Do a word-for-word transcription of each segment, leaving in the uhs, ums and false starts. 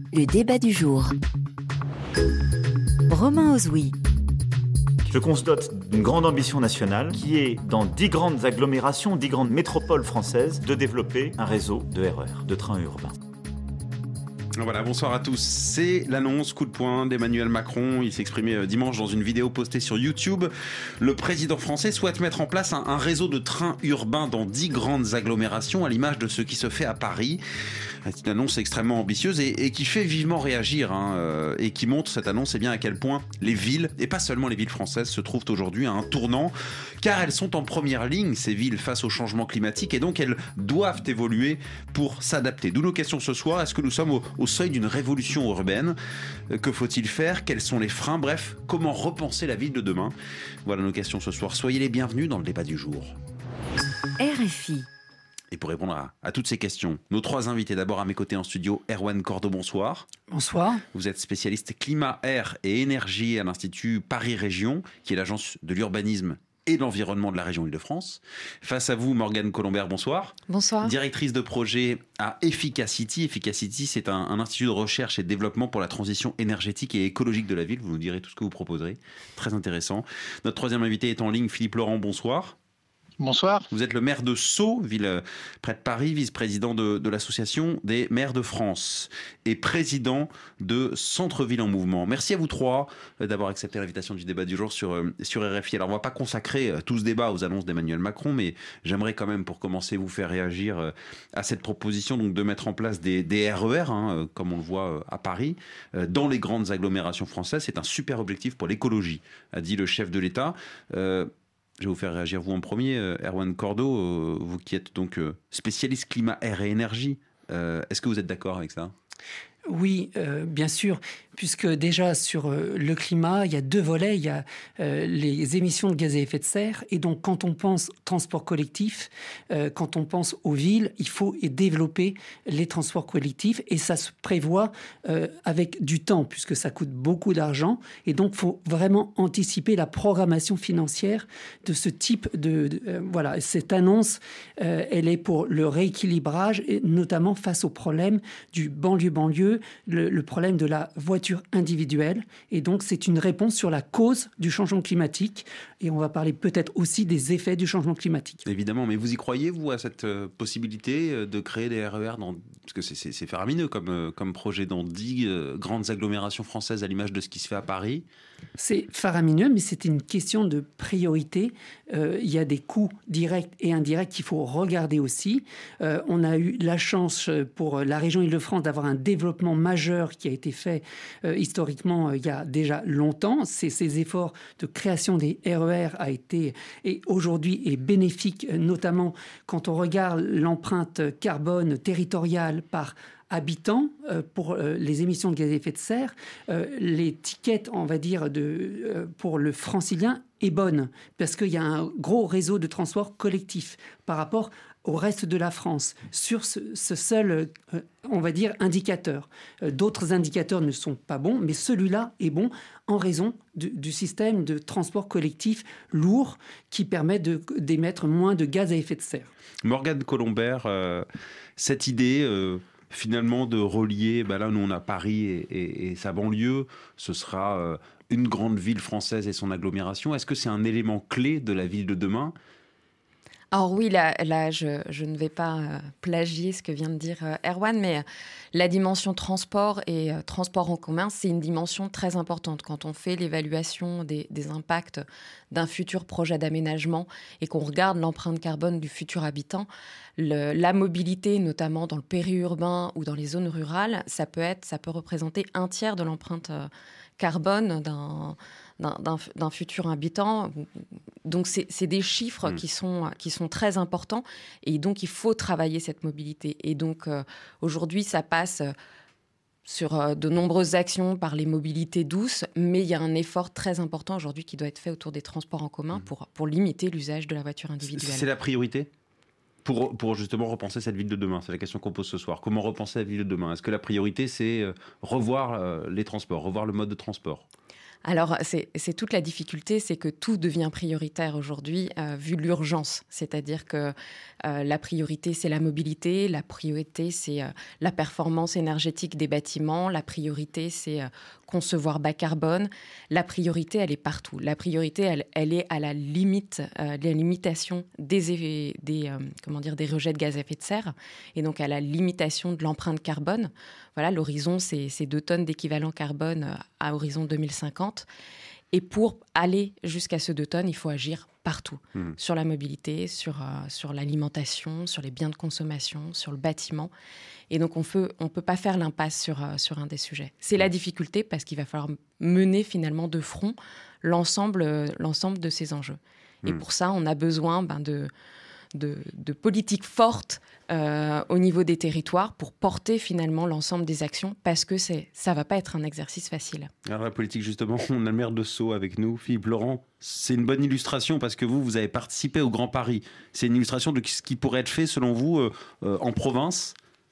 Le débat du jour. Romain Ozoui. Je veux qu'on se dote d'une grande ambition nationale qui est, dans dix grandes agglomérations, dix grandes métropoles françaises, de développer un réseau de R E R, de trains urbains. Voilà, bonsoir à tous. C'est l'annonce coup de poing d'Emmanuel Macron. Il s'exprimait dimanche dans une vidéo postée sur YouTube. Le président français souhaite mettre en place un, un réseau de trains urbains dans dix grandes agglomérations, à l'image de ce qui se fait à Paris. C'est une annonce extrêmement ambitieuse et, et qui fait vivement réagir, hein, euh, et qui montre, cette annonce, eh bien, à quel point les villes, et pas seulement les villes françaises, se trouvent aujourd'hui à un tournant, car elles sont en première ligne, ces villes, face au changement climatique, et donc elles doivent évoluer pour s'adapter. D'où nos questions ce soir. Est-ce que nous sommes au, au seuil d'une révolution urbaine? Que faut-il faire? Quels sont les freins? Bref, comment repenser la ville de demain? Voilà nos questions ce soir. Soyez les bienvenus dans le débat du jour. R F I. Et pour répondre à, à toutes ces questions, nos trois invités, d'abord à mes côtés en studio, Erwan Cordeau, bonsoir. Bonsoir. Vous êtes spécialiste climat, air et énergie à l'Institut Paris Région, qui est l'agence de l'urbanisme et de l'environnement de la région Île-de-France. Face à vous, Morgane Colombert, bonsoir. Bonsoir. Directrice de projet à Efficacity. Efficacity, c'est un, un institut de recherche et de développement pour la transition énergétique et écologique de la ville. Vous nous direz tout ce que vous proposerez. Très intéressant. Notre troisième invité est en ligne, Philippe Laurent, bonsoir. Bonsoir. Vous êtes le maire de Sceaux, ville près de Paris, vice-président de, de l'association des maires de France et président de Centre-Ville en Mouvement. Merci à vous trois d'avoir accepté l'invitation du débat du jour sur, sur R F I. Alors on ne va pas consacrer tout ce débat aux annonces d'Emmanuel Macron, mais j'aimerais quand même pour commencer vous faire réagir à cette proposition donc, de mettre en place des, des R E R, hein, comme on le voit à Paris, dans les grandes agglomérations françaises. C'est un super objectif pour l'écologie, a dit le chef de l'État. Euh, Je vais vous faire réagir vous en premier, Erwan Cordeau, euh, vous qui êtes donc euh, spécialiste climat, air et énergie. Euh, est-ce que vous êtes d'accord avec ça ? Oui, euh, bien sûr, puisque déjà sur euh, le climat, il y a deux volets. Il y a euh, les émissions de gaz à effet de serre. Et donc, quand on pense transport collectif, euh, quand on pense aux villes, il faut développer les transports collectifs. Et ça se prévoit euh, avec du temps, puisque ça coûte beaucoup d'argent. Et donc, il faut vraiment anticiper la programmation financière de ce type de... de euh, voilà, cette annonce, euh, elle est pour le rééquilibrage, et notamment face au problème du banlieue-banlieue, Le, le problème de la voiture individuelle. Et donc, c'est une réponse sur la cause du changement climatique. Et on va parler peut-être aussi des effets du changement climatique. Évidemment, mais vous y croyez, vous, à cette euh, possibilité euh, de créer des R E R dans... Parce que c'est, c'est, c'est faramineux comme, euh, comme projet dans dix euh, grandes agglomérations françaises à l'image de ce qui se fait à Paris. C'est faramineux, mais c'est une question de priorité. Euh, il y a des coûts directs et indirects qu'il faut regarder aussi. Euh, on a eu la chance pour la région Île-de-France d'avoir un développement majeur qui a été fait euh, historiquement euh, il y a déjà longtemps. C'est, ces efforts de création des R E R a été et aujourd'hui est bénéfique, notamment quand on regarde l'empreinte carbone territoriale par habitants euh, pour euh, les émissions de gaz à effet de serre. Euh, l'étiquette, on va dire, de, euh, pour le francilien est bonne parce qu'il y a un gros réseau de transport collectif par rapport au reste de la France sur ce, ce seul, euh, on va dire, indicateur. Euh, d'autres indicateurs ne sont pas bons, mais celui-là est bon en raison du, du système de transport collectif lourd qui permet de, d'émettre moins de gaz à effet de serre. Morgane Colombert, euh, cette idée... Euh finalement de relier, ben là nous on a Paris et, et, et sa banlieue, ce sera euh, une grande ville française et son agglomération. Est-ce que c'est un élément clé de la ville de demain ? Alors oui, là, là je, je ne vais pas euh, plagier ce que vient de dire euh, Erwan, mais euh, la dimension transport et euh, transport en commun, c'est une dimension très importante. Quand on fait l'évaluation des, des impacts d'un futur projet d'aménagement et qu'on regarde l'empreinte carbone du futur habitant, le, la mobilité, notamment dans le périurbain ou dans les zones rurales, ça peut être, ça peut représenter un tiers de l'empreinte euh, carbone d'un... D'un, d'un, d'un futur habitant. Donc, c'est, c'est des chiffres mmh. qui sont, qui sont très importants. Et donc, il faut travailler cette mobilité. Et donc, euh, aujourd'hui, ça passe sur euh, de nombreuses actions par les mobilités douces. Mais il y a un effort très important aujourd'hui qui doit être fait autour des transports en commun mmh. pour, pour limiter l'usage de la voiture individuelle. C'est la priorité ? Pour, pour justement repenser cette ville de demain, c'est la question qu'on pose ce soir. Comment repenser la ville de demain ? Est-ce que la priorité, c'est revoir euh, les transports, revoir le mode de transport ? Alors, c'est, c'est toute la difficulté, c'est que tout devient prioritaire aujourd'hui, euh, vu l'urgence. C'est-à-dire que euh, la priorité, c'est la mobilité, la priorité, c'est euh, la performance énergétique des bâtiments, la priorité, c'est euh, concevoir bas carbone. La priorité, elle est partout. La priorité, elle, elle est à la limite, euh, la limitation des, des, euh, comment dire, des rejets de gaz à effet de serre, et donc à la limitation de l'empreinte carbone. Voilà, l'horizon, c'est, c'est deux tonnes d'équivalent carbone euh, à horizon deux mille cinquante. Et pour aller jusqu'à ce deux tonnes, il faut agir partout. Mmh. Sur la mobilité, sur, euh, sur l'alimentation, sur les biens de consommation, sur le bâtiment. Et donc, on ne on peut pas faire l'impasse sur, euh, sur un des sujets. C'est la difficulté parce qu'il va falloir mener finalement de front l'ensemble, euh, l'ensemble de ces enjeux. Mmh. Et pour ça, on a besoin ben, de... De, de politiques fortes euh, au niveau des territoires pour porter finalement l'ensemble des actions, parce que c'est, ça ne va pas être un exercice facile. Alors la politique, justement, on a le maire de Sceaux avec nous, Philippe Laurent. C'est une bonne illustration parce que vous, vous avez participé au Grand Paris. C'est une illustration de ce qui pourrait être fait, selon vous, euh, euh, en province.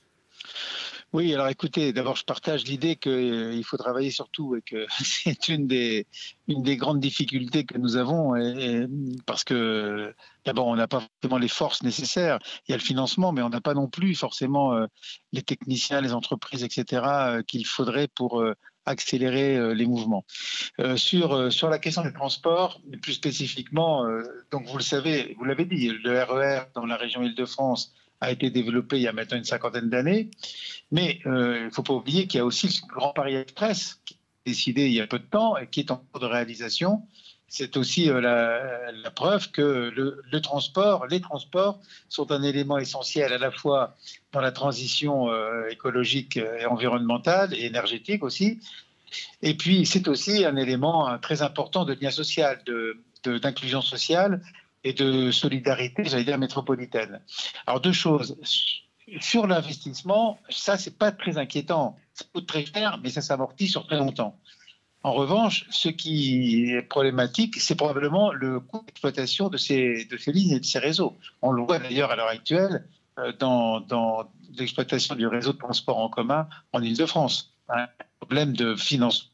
Oui, alors écoutez, d'abord je partage l'idée qu'il euh, faut travailler sur tout et que c'est une des, une des grandes difficultés que nous avons et, et parce que d'abord on n'a pas forcément les forces nécessaires, il y a le financement mais on n'a pas non plus forcément euh, les techniciens, les entreprises, et cetera euh, qu'il faudrait pour euh, accélérer euh, les mouvements. Euh, sur, euh, sur la question des transports, plus spécifiquement, euh, donc vous le savez, vous l'avez dit, le R E R dans la région Île-de-France a été développé il y a maintenant une cinquantaine d'années. Mais il euh, ne faut pas oublier qu'il y a aussi le Grand Paris Express qui est décidé il y a peu de temps et qui est en cours de réalisation. C'est aussi euh, la, la preuve que le, le transport, les transports sont un élément essentiel à la fois dans la transition euh, écologique et environnementale et énergétique aussi. Et puis c'est aussi un élément hein, très important de lien social, de, de, d'inclusion sociale et de solidarité, j'allais dire, métropolitaine. Alors, deux choses. Sur l'investissement, ça, c'est pas très inquiétant. Ça coûte très cher, mais ça s'amortit sur très longtemps. En revanche, ce qui est problématique, c'est probablement le coût d'exploitation de ces, de ces lignes et de ces réseaux. On le voit d'ailleurs à l'heure actuelle dans, dans l'exploitation du réseau de transport en commun en Île-de-France. Un problème de financement.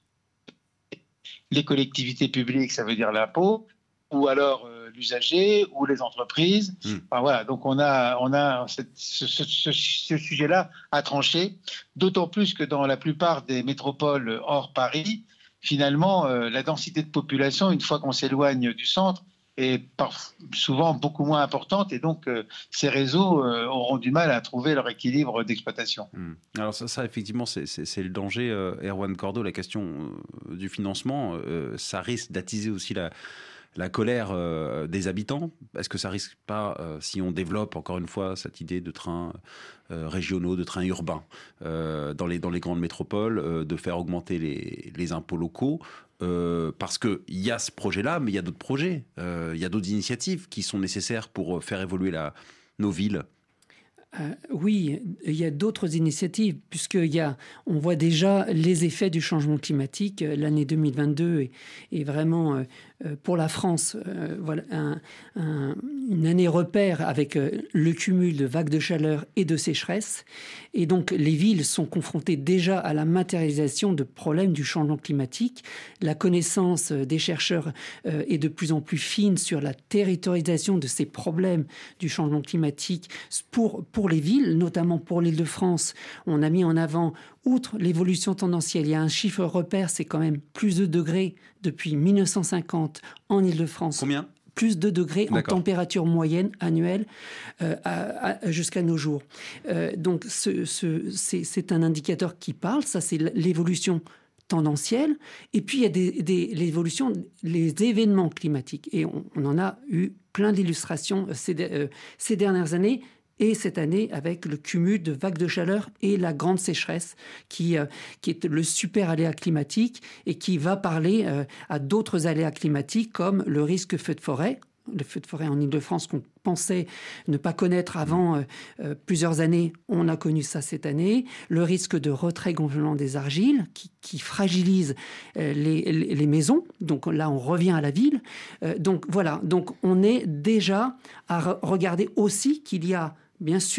Les collectivités publiques, ça veut dire l'impôt, ou alors euh, l'usager ou les entreprises. Mmh. Enfin, voilà, donc on a, on a cette, ce, ce, ce, ce sujet-là à trancher, d'autant plus que dans la plupart des métropoles hors Paris, finalement, euh, la densité de population, une fois qu'on s'éloigne du centre, est par, souvent beaucoup moins importante et donc euh, ces réseaux euh, auront du mal à trouver leur équilibre d'exploitation. Mmh. Alors ça, ça effectivement, c'est, c'est, c'est le danger, euh, Erwan Cordo, la question euh, du financement, euh, ça risque d'attiser aussi la... la colère euh, des habitants. Est-ce que ça risque pas, euh, si on développe encore une fois cette idée de trains euh, régionaux, de trains urbains euh, dans, les, dans les grandes métropoles, euh, de faire augmenter les, les impôts locaux euh, parce qu'il y a ce projet-là, mais il y a d'autres projets, il euh, y a d'autres initiatives qui sont nécessaires pour faire évoluer la, nos villes. Euh, oui, il y a d'autres initiatives, puisqu'il y a, on voit déjà les effets du changement climatique. L'année deux mille vingt-deux est, est vraiment, euh, pour la France, euh, voilà, un, un, une année repère avec euh, le cumul de vagues de chaleur et de sécheresse. Et donc, les villes sont confrontées déjà à la matérialisation de problèmes du changement climatique. La connaissance des chercheurs euh, est de plus en plus fine sur la territorialisation de ces problèmes du changement climatique pour, pour Pour les villes, notamment pour l'Île-de-France, on a mis en avant, outre l'évolution tendancielle, il y a un chiffre repère, c'est quand même plus de degrés depuis mille neuf cent cinquante en Île-de-France. Combien ? Plus de degrés D'accord. en température moyenne annuelle euh, à, à, jusqu'à nos jours. Euh, donc ce, ce, c'est, c'est un indicateur qui parle, ça c'est l'évolution tendancielle, et puis il y a des, des, l'évolution, les événements climatiques, et on, on en a eu plein d'illustrations ces, euh, ces dernières années. Et cette année, avec le cumul de vagues de chaleur et la grande sécheresse, qui, euh, qui est le super aléa climatique et qui va parler euh, à d'autres aléas climatiques comme le risque feu de forêt. Le feu de forêt en Île-de-France qu'on pensait ne pas connaître avant euh, euh, plusieurs années, on a connu ça cette année. Le risque de retrait-gonflement des argiles qui, qui fragilise euh, les, les, les maisons. Donc là, on revient à la ville. Euh, donc voilà, donc on est déjà à re- regarder aussi qu'il y a bien sûr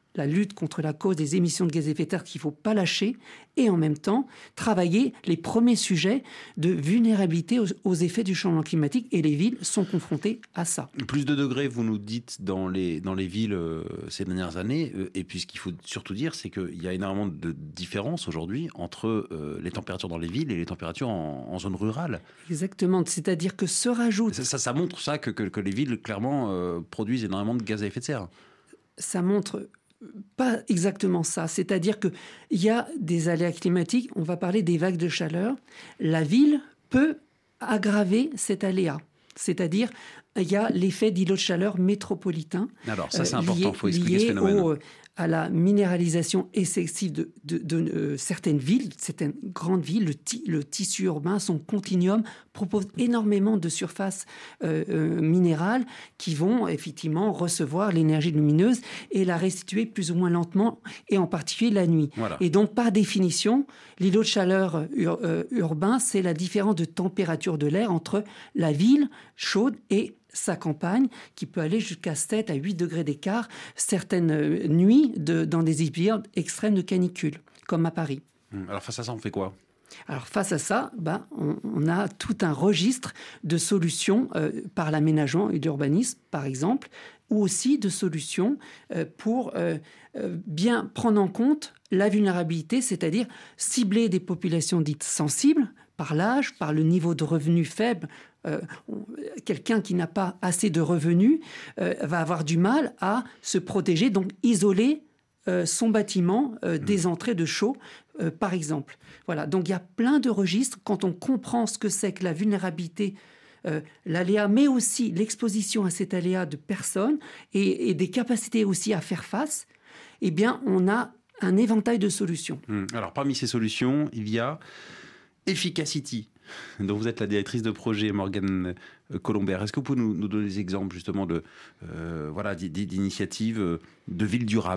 la lutte contre la cause des émissions de gaz à effet de serre qu'il ne faut pas lâcher, et en même temps travailler les premiers sujets de vulnérabilité aux, aux effets du changement climatique, et les villes sont confrontées à ça. Plus de degrés, vous nous dites, dans les, dans les villes euh, ces dernières années, euh, et puis ce qu'il faut surtout dire, c'est qu'il y a énormément de différences aujourd'hui entre euh, les températures dans les villes et les températures en, en zone rurale. Exactement, c'est-à-dire que se rajoute... Ça, ça, ça montre ça, que, que, que les villes, clairement, euh, produisent énormément de gaz à effet de serre. Ça montre... Pas exactement ça, c'est-à-dire qu'il y a des aléas climatiques, on va parler des vagues de chaleur. La ville peut aggraver cet aléa, c'est-à-dire il y a l'effet d'îlot de chaleur métropolitain. Alors ça c'est euh, important, il faut expliquer ce phénomène. Au, à la minéralisation excessive de, de, de, de euh, certaines villes, certaines grandes villes, le, ti, le tissu urbain, son continuum propose énormément de surfaces euh, euh, minérales qui vont effectivement recevoir l'énergie lumineuse et la restituer plus ou moins lentement, et en particulier la nuit. Voilà. Et donc par définition, l'îlot de chaleur ur, euh, urbain, c'est la différence de température de l'air entre la ville chaude et sa campagne, qui peut aller jusqu'à sept à huit degrés d'écart certaines nuits de, dans des épisodes extrêmes de canicule, comme à Paris. Alors face à ça, on fait quoi ? Alors face à ça, ben, on, on a tout un registre de solutions euh, par l'aménagement et l'urbanisme, par exemple, ou aussi de solutions euh, pour euh, euh, bien prendre en compte la vulnérabilité, c'est-à-dire cibler des populations dites sensibles par l'âge, par le niveau de revenus faible. Euh, quelqu'un qui n'a pas assez de revenus euh, va avoir du mal à se protéger, donc isoler euh, son bâtiment euh, des entrées de chaud, euh, par exemple. Voilà, donc il y a plein de registres. Quand on comprend ce que c'est que la vulnérabilité, euh, l'aléa, mais aussi l'exposition à cet aléa de personnes et, et des capacités aussi à faire face, eh bien, on a un éventail de solutions. Alors, parmi ces solutions, il y a Efficacity, dont vous êtes la directrice de projet, Morgane Colombert. Est-ce que vous pouvez nous, nous donner des exemples justement de, euh, voilà, d'initiatives de villes durables ?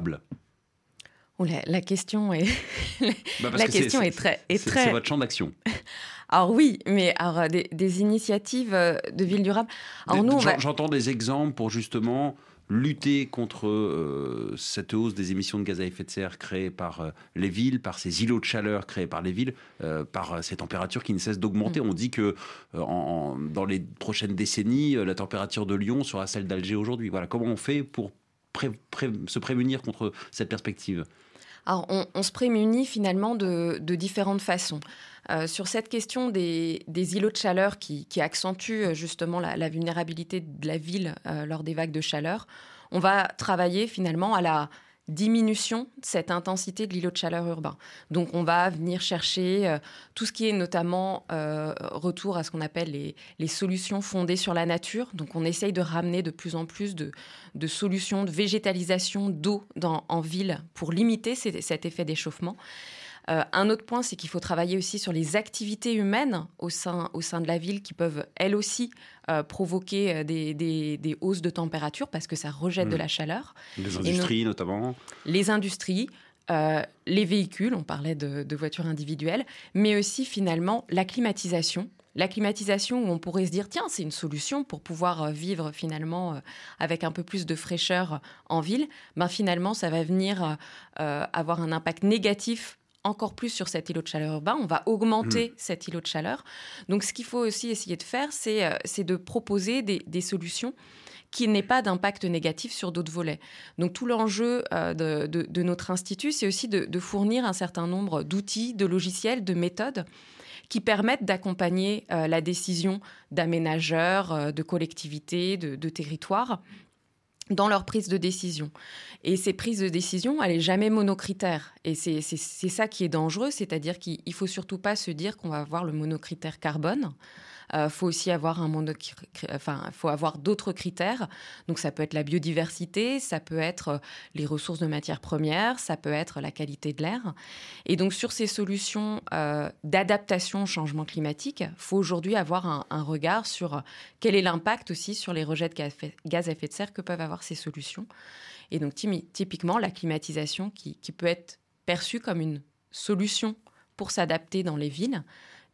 Oh, la, la question est, bah la question est, est très, est c'est, très. C'est votre champ d'action. Alors oui, mais alors, des, des initiatives de villes durables. Alors, des, nous, on va... J'entends des exemples pour justement lutter contre euh, cette hausse des émissions de gaz à effet de serre créées par euh, les villes, par ces îlots de chaleur créés par les villes, euh, par euh, ces températures qui ne cessent d'augmenter. Mmh. On dit que euh, en, dans les prochaines décennies, euh, la température de Lyon sera celle d'Alger aujourd'hui. Voilà, comment on fait pour pré- pré- se prémunir contre cette perspective ? Alors, on, on se prémunit finalement de, de différentes façons. Euh, sur cette question des, des îlots de chaleur qui, qui accentuent justement la, la vulnérabilité de la ville euh, lors des vagues de chaleur, on va travailler finalement à la diminution de cette intensité de l'îlot de chaleur urbain. Donc, on va venir chercher euh, tout ce qui est notamment euh, retour à ce qu'on appelle les, les solutions fondées sur la nature. Donc, on essaye de ramener de plus en plus de, de solutions de végétalisation d'eau dans, en ville pour limiter ces, cet effet d'échauffement. Euh, un autre point, c'est qu'il faut travailler aussi sur les activités humaines au sein, au sein de la ville qui peuvent, elles aussi, euh, provoquer des, des, des hausses de température parce que ça rejette mmh. de la chaleur. Les industries, no- notamment. Les industries, euh, les véhicules, on parlait de, de voitures individuelles, mais aussi, finalement, la climatisation. La climatisation où on pourrait se dire, tiens, c'est une solution pour pouvoir vivre finalement euh, avec un peu plus de fraîcheur en ville. Ben, finalement, ça va venir euh, avoir un impact négatif encore plus sur cet îlot de chaleur urbain. On va augmenter mmh. cet îlot de chaleur. Donc, ce qu'il faut aussi essayer de faire, c'est, euh, c'est de proposer des, des solutions qui n'aient pas d'impact négatif sur d'autres volets. Donc, tout l'enjeu euh, de, de, de notre institut, c'est aussi de, de fournir un certain nombre d'outils, de logiciels, de méthodes qui permettent d'accompagner euh, la décision d'aménageurs, euh, de collectivités, de, de territoires dans leur prise de décision. Et ces prises de décision, elle n'est jamais monocritère. Et c'est, c'est, c'est ça qui est dangereux, c'est-à-dire qu'il ne faut surtout pas se dire qu'on va avoir le monocritère carbone. Il euh, faut aussi avoir, un monocri... enfin, faut avoir d'autres critères. Donc, ça peut être la biodiversité, ça peut être les ressources de matières premières, ça peut être la qualité de l'air. Et donc, sur ces solutions euh, d'adaptation au changement climatique, il faut aujourd'hui avoir un, un regard sur quel est l'impact aussi sur les rejets de gaz à effet de serre que peuvent avoir ces solutions. Et donc, typiquement, la climatisation qui, qui peut être perçue comme une solution pour s'adapter dans les villes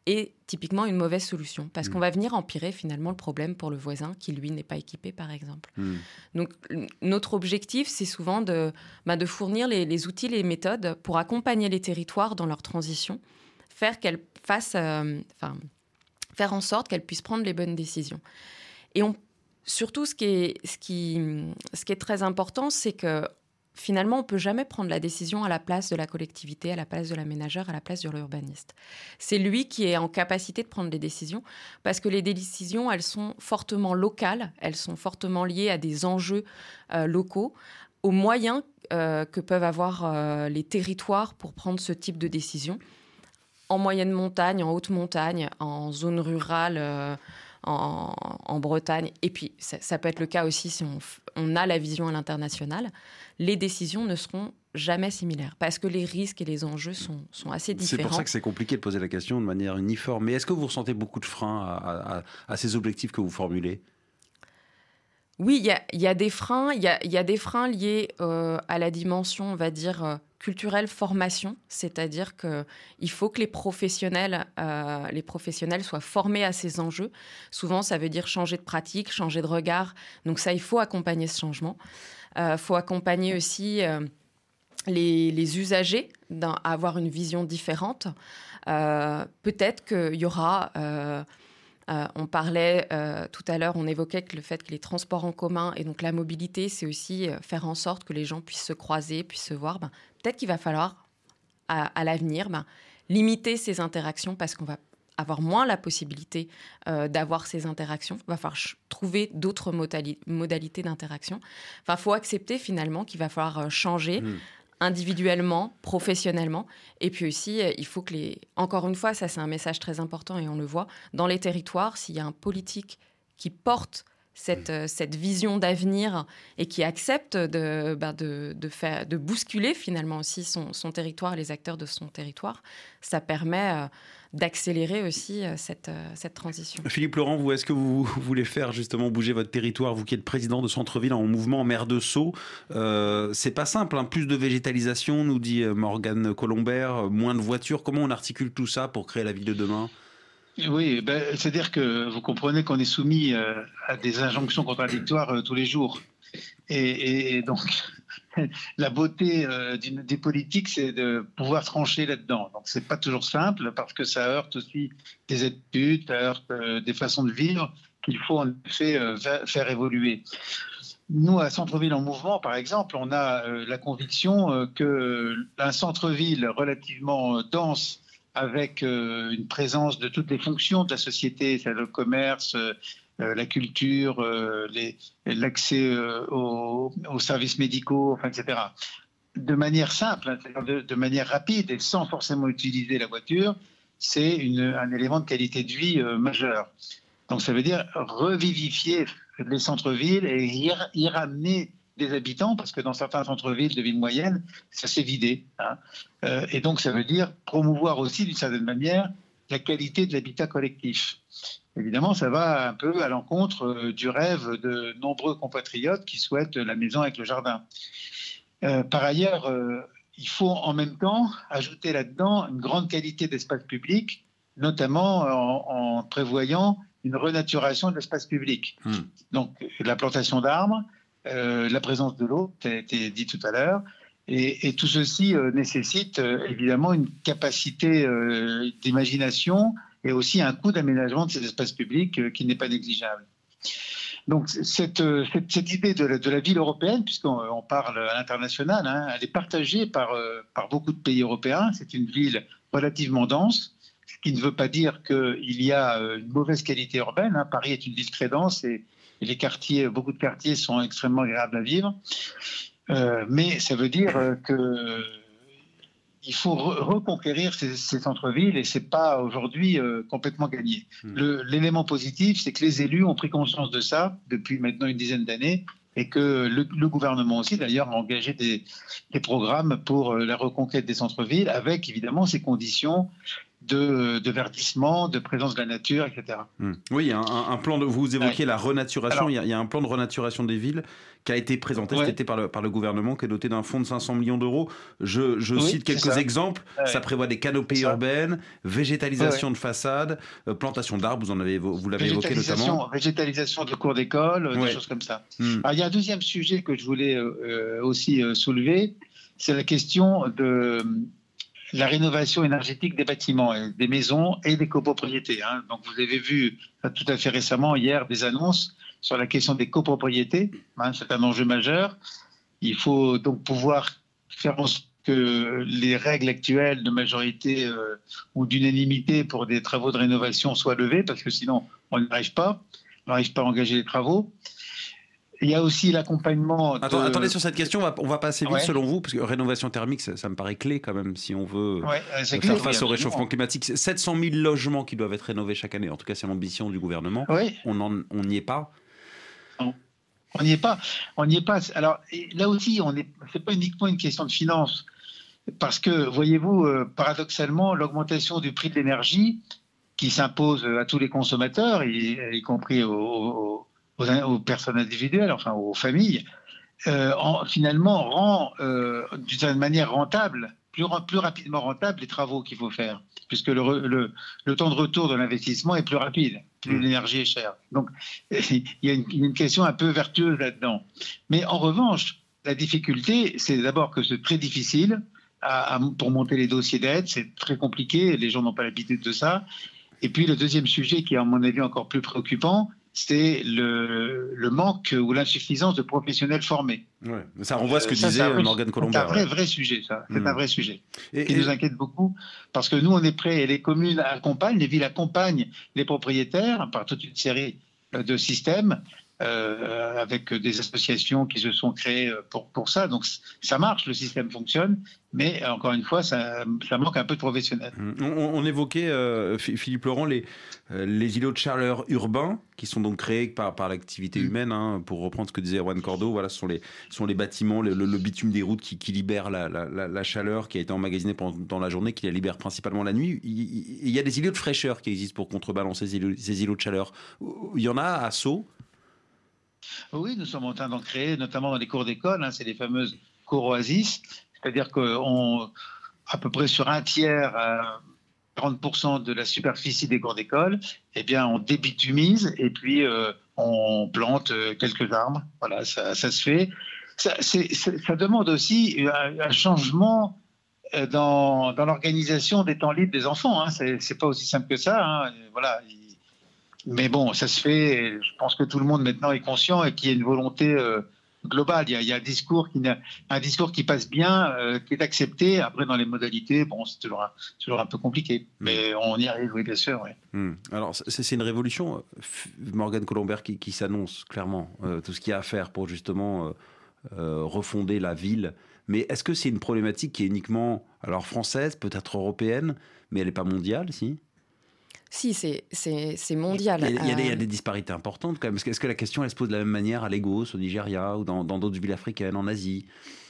est typiquement une mauvaise solution, parce mmh. qu'on va venir empirer finalement le problème pour le voisin qui, lui, n'est pas équipé, par exemple. Mmh. Donc, notre objectif, c'est souvent de, bah, de fournir les, les outils, les méthodes pour accompagner les territoires dans leur transition, faire qu'elles fassent, euh, enfin, faire en sorte qu'elles puissent prendre les bonnes décisions. Et on, surtout, ce qui est, ce qui, ce qui est très important, c'est que finalement, on ne peut jamais prendre la décision à la place de la collectivité, à la place de l'aménageur, à la place de l'urbaniste. C'est lui qui est en capacité de prendre des décisions, parce que les décisions, elles sont fortement locales, elles sont fortement liées à des enjeux euh, locaux, aux moyens euh, que peuvent avoir euh, les territoires pour prendre ce type de décision. En moyenne montagne, en haute montagne, en zone rurale, euh, en, en Bretagne, et puis ça, ça peut être le cas aussi si on, on a la vision à l'international, les décisions ne seront jamais similaires, parce que les risques et les enjeux sont, sont assez différents. C'est pour ça que c'est compliqué de poser la question de manière uniforme. Mais est-ce que vous ressentez beaucoup de freins à, à, à ces objectifs que vous formulez ? Oui, il y a, y a des freins, il y a, y a des freins liés euh, à la dimension, on va dire, euh, culturelle formation, c'est-à-dire qu'il faut que les professionnels, euh, les professionnels soient formés à ces enjeux. Souvent, ça veut dire changer de pratique, changer de regard. Donc ça, il faut accompagner ce changement. Il euh, faut accompagner aussi euh, les, les usagers à avoir une vision différente. Euh, peut-être qu'il y aura... Euh, Euh, on parlait euh, tout à l'heure, on évoquait que le fait que les transports en commun et donc la mobilité, c'est aussi euh, faire en sorte que les gens puissent se croiser, puissent se voir. Ben, peut-être qu'il va falloir, à, à l'avenir, ben, limiter ces interactions parce qu'on va avoir moins la possibilité euh, d'avoir ces interactions. Il va falloir ch- trouver d'autres modali- modalités d'interaction. Enfin, il faut accepter finalement qu'il va falloir euh, changer mmh. individuellement, professionnellement. Et puis aussi, il faut que les... Encore une fois, ça c'est un message très important et on le voit, dans les territoires, s'il y a un politique qui porte cette, mmh. cette vision d'avenir et qui accepte de, ben de, de, faire, de bousculer finalement aussi son, son territoire, les acteurs de son territoire, ça permet euh, d'accélérer aussi euh, cette, euh, cette transition. Philippe Laurent, vous, est-ce que vous voulez faire justement bouger votre territoire, vous qui êtes président de Centre-Ville en mouvement maire de Sceaux, euh, c'est pas simple, hein, plus de végétalisation, nous dit Morgane Colombert, moins de voitures, comment on articule tout ça pour créer la ville de demain ? Oui, ben, c'est-à-dire que vous comprenez qu'on est soumis euh, à des injonctions contradictoires euh, tous les jours. Et, et, et donc, la beauté euh, d'une, des politiques, c'est de pouvoir trancher là-dedans. Donc, c'est pas toujours simple parce que ça heurte aussi des études, ça heurte euh, des façons de vivre qu'il faut en effet euh, faire évoluer. Nous, à Centre-Ville en mouvement, par exemple, on a euh, la conviction euh, qu'un centre-ville relativement dense, avec euh, une présence de toutes les fonctions de la société, c'est-à-dire le commerce, euh, la culture, euh, les, l'accès euh, aux, aux services médicaux, enfin, et cetera. De manière simple, hein, de, de manière rapide et sans forcément utiliser la voiture, c'est une, un élément de qualité de vie euh, majeur. Donc ça veut dire revivifier les centres-villes et y, y ramener des habitants, parce que dans certains centres-villes de villes moyennes, ça s'est vidé. Hein. Euh, et donc, ça veut dire promouvoir aussi, d'une certaine manière, la qualité de l'habitat collectif. Évidemment, ça va un peu à l'encontre euh, du rêve de nombreux compatriotes qui souhaitent la maison avec le jardin. Euh, par ailleurs, euh, il faut en même temps ajouter là-dedans une grande qualité d'espace public, notamment en, en prévoyant une renaturation de l'espace public. Mmh. Donc, la plantation d'arbres, Euh, la présence de l'eau, ça a été dit tout à l'heure, et, et tout ceci euh, nécessite euh, évidemment une capacité euh, d'imagination et aussi un coût d'aménagement de ces espaces publics euh, qui n'est pas négligeable. Donc cette, cette, cette idée de la, de la ville européenne, puisqu'on on parle à l'international, hein, elle est partagée par, euh, par beaucoup de pays européens. C'est une ville relativement dense, ce qui ne veut pas dire qu'il y a une mauvaise qualité urbaine. Hein. Paris est une ville très dense et Et les quartiers, beaucoup de quartiers sont extrêmement agréables à vivre. Euh, mais ça veut dire qu'il faut re- reconquérir ces, ces centres-villes et ce n'est pas aujourd'hui euh, complètement gagné. Mmh. Le, l'élément positif, c'est que les élus ont pris conscience de ça depuis maintenant une dizaine d'années et que le, le gouvernement aussi, d'ailleurs, a engagé des, des programmes pour la reconquête des centres-villes avec évidemment ces conditions de, de verdissement, de présence de la nature, et cetera. Mmh. Oui, un, un plan de, vous évoquiez ouais. la renaturation, Alors, il, y a, il y a un plan de renaturation des villes qui a été présenté ouais. cet été par le, par le gouvernement, qui est doté d'un fonds de cinq cents millions d'euros. Je, je oui, cite quelques exemples. Ouais. Ça prévoit des canopées urbaines, végétalisation ouais. de façades, euh, plantation d'arbres, vous, en avez, vous l'avez évoqué notamment. Végétalisation de cours d'école, ouais. des choses comme ça. Mmh. Alors, il y a un deuxième sujet que je voulais euh, aussi euh, soulever, c'est la question de la rénovation énergétique des bâtiments, des maisons et des copropriétés. Hein. Donc, vous avez vu tout à fait récemment, hier, des annonces sur la question des copropriétés. Hein, c'est un enjeu majeur. Il faut donc pouvoir faire en sorte que les règles actuelles de majorité euh, ou d'unanimité pour des travaux de rénovation soient levées, parce que sinon, on n'y arrive pas. On n'arrive pas à engager les travaux. Il y a aussi l'accompagnement. De... Attends, attendez, sur cette question, on va, on va passer vite ouais. selon vous, parce que rénovation thermique, ça, ça me paraît clé quand même, si on veut ouais, faire clé, face oui, au réchauffement climatique. sept cent mille logements qui doivent être rénovés chaque année, en tout cas c'est l'ambition du gouvernement. Oui. On n'y est pas. Non. On n'y est pas. On n'y est pas. Alors là aussi, on est. C'est pas uniquement une question de finances, parce que voyez-vous, euh, paradoxalement, l'augmentation du prix de l'énergie qui s'impose à tous les consommateurs, y, y compris aux, aux Aux, aux personnes individuelles, enfin aux familles, euh, en, finalement rend euh, d'une certaine manière rentable, plus, plus rapidement rentable les travaux qu'il faut faire, puisque le, le, le temps de retour de l'investissement est plus rapide, plus mmh. l'énergie est chère. Donc il y a une, une question un peu vertueuse là-dedans. Mais en revanche, la difficulté, c'est d'abord que c'est très difficile à, à, pour monter les dossiers d'aide, c'est très compliqué, les gens n'ont pas l'habitude de ça. Et puis le deuxième sujet qui est à mon avis encore plus préoccupant, c'est le, le manque ou l'insuffisance de professionnels formés. Ouais, ça renvoie à ce que euh, ça, disait Morgane Colombaert. C'est un vrai, vrai sujet, ça. C'est mmh. un vrai sujet et, qui et... nous inquiète beaucoup, parce que nous, on est prêts, et les communes accompagnent, les villes accompagnent les propriétaires par toute une série de systèmes, euh, avec des associations qui se sont créées pour, pour ça. Donc, ça marche, le système fonctionne, mais encore une fois, ça, ça manque un peu de professionnels. On, on évoquait, euh, Philippe Laurent, les, euh, les îlots de chaleur urbains, qui sont donc créés par, par l'activité humaine, hein, pour reprendre ce que disait Erwan Cordeau. Voilà, ce sont les, ce sont les bâtiments, le, le bitume des routes qui, qui libèrent la, la, la, la chaleur qui a été emmagasinée pendant la journée, qui la libère principalement la nuit. Il, il, il y a des îlots de fraîcheur qui existent pour contrebalancer ces îlots, ces îlots de chaleur. Il y en a à Sceaux. Oui, nous sommes en train d'en créer, notamment dans les cours d'école. Hein, c'est les fameuses cours oasis. C'est-à-dire qu'à peu près sur un tiers, à quarante pour cent de la superficie des cours d'école, eh bien, on débitumise et puis euh, on plante quelques arbres. Voilà, ça, ça se fait. Ça, c'est, ça demande aussi un, un changement dans, dans l'organisation des temps libres des enfants. Hein. C'est, c'est pas aussi simple que ça. Hein. Voilà. Mais bon, ça se fait. Je pense que tout le monde maintenant est conscient et qu'il y a une volonté euh, global. Il y a, il y a un, discours qui, un discours qui passe bien, euh, qui est accepté. Après, dans les modalités, bon, c'est toujours un, toujours un peu compliqué. Mais on y arrive, oui, bien sûr. Oui. Mmh. Alors, c'est, c'est une révolution, Morgane Colombaert, qui, qui s'annonce clairement. Euh, tout ce qu'il y a à faire pour justement euh, euh, refonder la ville. Mais est-ce que c'est une problématique qui est uniquement alors française, peut-être européenne, mais elle n'est pas mondiale, si ? Si, c'est, c'est, c'est mondial. Il y, a, il, y a des, il y a des disparités importantes quand même. Est-ce que, est-ce que la question, elle se pose de la même manière à Lagos, au Nigeria ou dans, dans d'autres villes africaines, en Asie ?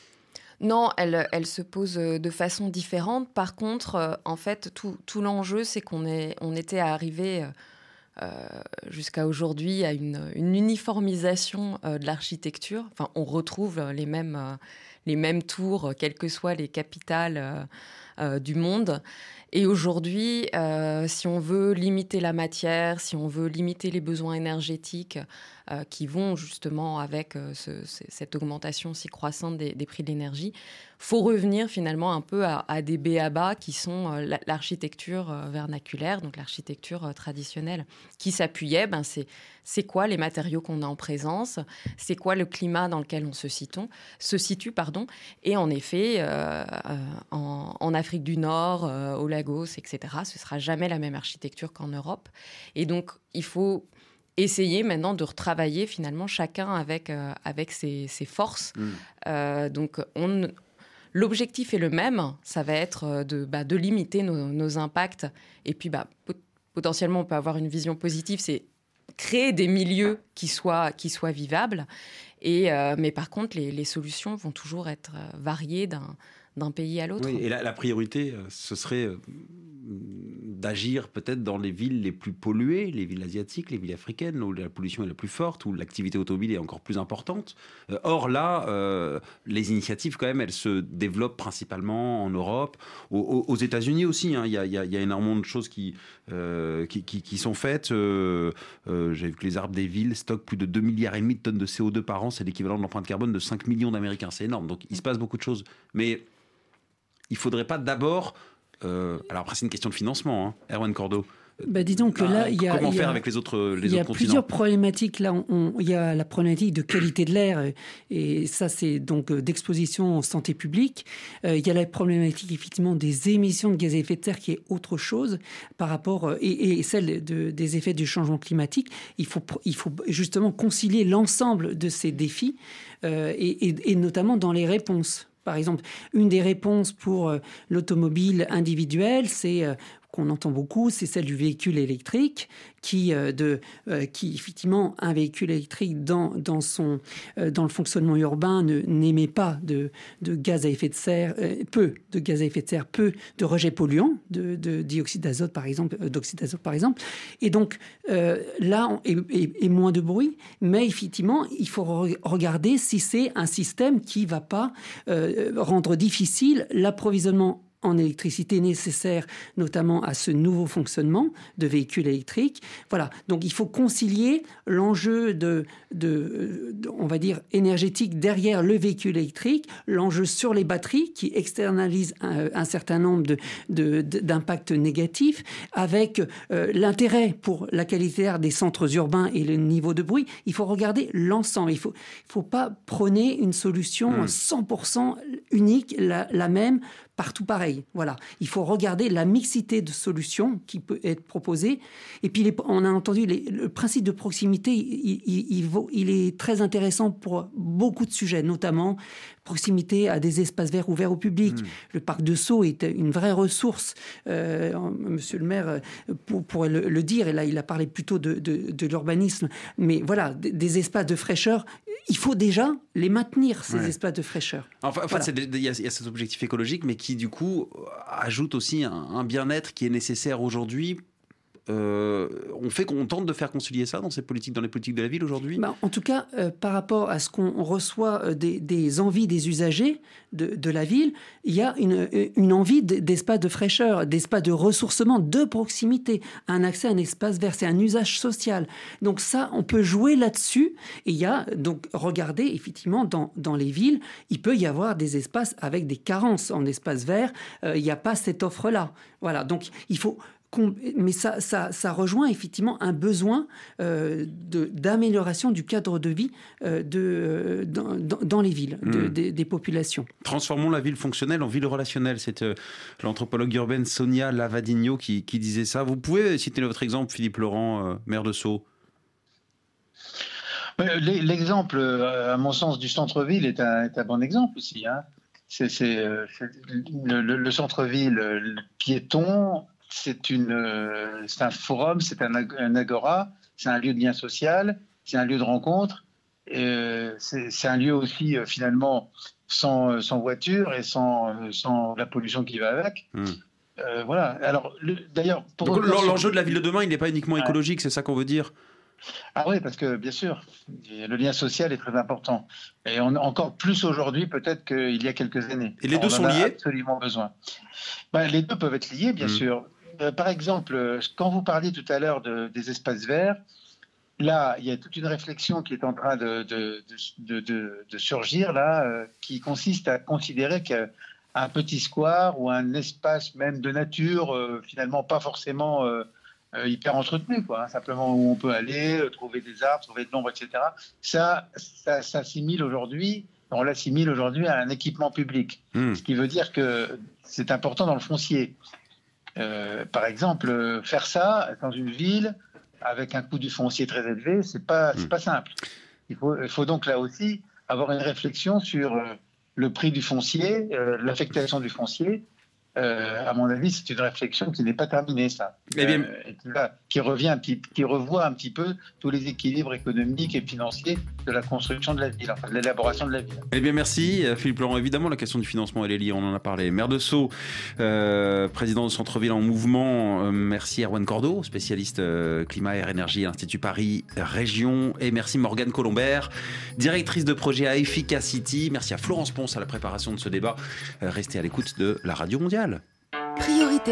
Non, elle, elle se pose de façon différente. Par contre, en fait, tout, tout l'enjeu, c'est qu'on est, on était arrivé euh, jusqu'à aujourd'hui à une, une uniformisation euh, de l'architecture. Enfin, on retrouve les mêmes, euh, les mêmes tours, quelles que soient les capitales euh, euh, du monde. Et aujourd'hui, euh, si on veut limiter la matière, si on veut limiter les besoins énergétiques euh, qui vont justement avec euh, ce, cette augmentation si croissante des, des prix de l'énergie, il faut revenir finalement un peu à, à des b a ba qui sont euh, l'architecture euh, vernaculaire, donc l'architecture euh, traditionnelle, qui s'appuyait, ben c'est, c'est quoi les matériaux qu'on a en présence, c'est quoi le climat dans lequel on se situe, se situe pardon, et en effet, euh, euh, en, en Afrique du Nord, euh, au Lagos, et cetera, ce ne sera jamais la même architecture qu'en Europe. Et donc, il faut essayer maintenant de retravailler finalement chacun avec, euh, avec ses, ses forces. Mmh. Euh, donc, on, l'objectif est le même, ça va être de, bah, de limiter nos, nos impacts. Et puis, bah, potentiellement, on peut avoir une vision positive, c'est créer des milieux qui soient, qui soient vivables. Et, euh, mais par contre, les, les solutions vont toujours être variées d'un d'un pays à l'autre. Oui, et la, la priorité, ce serait d'agir peut-être dans les villes les plus polluées, les villes asiatiques, les villes africaines, où la pollution est la plus forte, où l'activité automobile est encore plus importante. Euh, or là, euh, les initiatives, quand même, elles se développent principalement en Europe, aux, aux États-Unis aussi. Hein. Il y a, il y a, il y a énormément de choses qui, euh, qui, qui, qui sont faites. Euh, euh, j'ai vu que les arbres des villes stockent plus de deux milliards et demi de tonnes de C O deux par an. C'est l'équivalent de l'empreinte carbone de cinq millions d'Américains. C'est énorme. Donc, il se passe beaucoup de choses. Mais il ne faudrait pas d'abord... Euh, alors après, c'est une question de financement, hein. Erwan Cordo. Bah, disons que là, il y a, comment il y a, faire avec les autres, les il y a autres plusieurs continents. problématiques. Là, on, on, il y a la problématique de qualité de l'air, et ça, c'est donc d'exposition en santé publique. Euh, il y a la problématique effectivement des émissions de gaz à effet de serre, qui est autre chose par rapport et, et celle de, des effets du changement climatique. Il faut, il faut justement concilier l'ensemble de ces défis, euh, et, et, et notamment dans les réponses. Par exemple, une des réponses pour euh, l'automobile individuelle, c'est euh, qu'on entend beaucoup, c'est celle du véhicule électrique, qui, euh, de, euh, qui effectivement, un véhicule électrique dans, dans, son, euh, dans le fonctionnement urbain ne, n'émet pas de, de gaz à effet de serre, euh, peu de gaz à effet de serre, peu de rejets polluants, de, de dioxyde d'azote par exemple, euh, d'oxyde d'azote par exemple. Et donc euh, là, on, et, et, et moins de bruit, mais effectivement, il faut re- regarder si c'est un système qui ne va pas euh, rendre difficile l'approvisionnement en électricité nécessaire, notamment à ce nouveau fonctionnement de véhicules électriques. Voilà. Donc, il faut concilier l'enjeu de, de, de, on va dire, énergétique derrière le véhicule électrique, l'enjeu sur les batteries qui externalisent un, un certain nombre de, de, de, d'impacts négatifs, avec euh, l'intérêt pour la qualité d'air des centres urbains et le niveau de bruit. Il faut regarder l'ensemble. Il ne faut, il faut pas prôner une solution cent pour cent unique, la, la même, partout pareil. Voilà. Il faut regarder la mixité de solutions qui peut être proposée. Et puis, les, on a entendu les, le principe de proximité, il, il, il, vaut, il est très intéressant pour beaucoup de sujets, notamment proximité à des espaces verts ouverts au public. Mmh. Le parc de Sceaux est une vraie ressource. Euh, monsieur le maire pour, pourrait le, le dire, et là, il a parlé plutôt de, de, de l'urbanisme. Mais voilà, des, des espaces de fraîcheur, il faut déjà les maintenir, ces ouais. espaces de fraîcheur. Enfin, en fait, voilà. il y, y a cet objectif écologique, mais qui, du coup, ajoute aussi un, un bien-être qui est nécessaire aujourd'hui. Euh, on fait qu'on tente de faire concilier ça dans ces politiques, dans les politiques de la ville aujourd'hui. Bah, en tout cas, euh, par rapport à ce qu'on reçoit euh, des, des envies des usagers de, de la ville, il y a une, une envie d'espace de fraîcheur, d'espace de ressourcement, de proximité, un accès à un espace vert, c'est un usage social. Donc ça, on peut jouer là-dessus. Et il y a donc regardez effectivement dans dans les villes, il peut y avoir des espaces avec des carences en espace vert. Euh, il n'y a pas cette offre-là. Voilà. Donc il faut Mais ça, ça, ça rejoint effectivement un besoin euh, de, d'amélioration du cadre de vie euh, de, euh, dans, dans les villes, de, mmh. des, des populations. Transformons la ville fonctionnelle en ville relationnelle. C'est euh, l'anthropologue urbaine Sonia Lavadigno qui, qui disait ça. Vous pouvez citer votre exemple, Philippe Laurent, euh, maire de Sceaux. L'exemple, à mon sens, du centre-ville est un, est un bon exemple aussi. Hein. C'est, c'est, c'est le, le, le centre-ville le piéton. C'est, une, c'est un forum, c'est un, un agora, c'est un lieu de lien social, c'est un lieu de rencontre. Et c'est, c'est un lieu aussi, finalement, sans, sans voiture et sans, sans la pollution qui va avec. Mmh. Euh, voilà. Alors, le, d'ailleurs, pour Donc, l'enjeu de la ville de demain, il n'est pas uniquement écologique, ouais. C'est ça qu'on veut dire. Ah oui, parce que, bien sûr, le lien social est très important. Et on, encore plus aujourd'hui, peut-être qu'il y a quelques années. Et les deux on sont en a liés absolument besoin. Ben, les deux peuvent être liés, bien mmh. sûr. Euh, par exemple, quand vous parliez tout à l'heure de, des espaces verts, là, il y a toute une réflexion qui est en train de, de, de, de, de surgir, là, euh, qui consiste à considérer qu'un petit square ou un espace même de nature, euh, finalement pas forcément euh, euh, hyper entretenu, quoi, hein, simplement où on peut aller, euh, trouver des arbres, trouver de l'ombre, et cetera, ça, ça s'assimile aujourd'hui, on l'assimile aujourd'hui à un équipement public. Mmh. Ce qui veut dire que c'est important dans le foncier. Euh, par exemple, faire ça dans une ville avec un coût du foncier très élevé, c'est pas, c'est pas simple. Il faut, il faut donc là aussi avoir une réflexion sur euh, le prix du foncier, euh, l'affectation du foncier, euh, à mon avis, c'est une réflexion qui n'est pas terminée, ça. Eh bien... Euh, et qui, va, qui revient, un petit, qui revoit un petit peu tous les équilibres économiques et financiers de la construction de la ville, enfin, de l'élaboration de la ville. Eh bien, merci Philippe Laurent. Évidemment, la question du financement, elle est liée, on en a parlé. Maire de Sceaux, euh, président de Centre-Ville en mouvement. Euh, merci Erwan Cordeau, spécialiste euh, climat, air, énergie, Institut Paris Région. Et merci Morgane Colombert, directrice de projet à Efficacity. Merci à Florence Ponce à la préparation de ce débat. Euh, restez à l'écoute de la Radio Mondiale. Priorité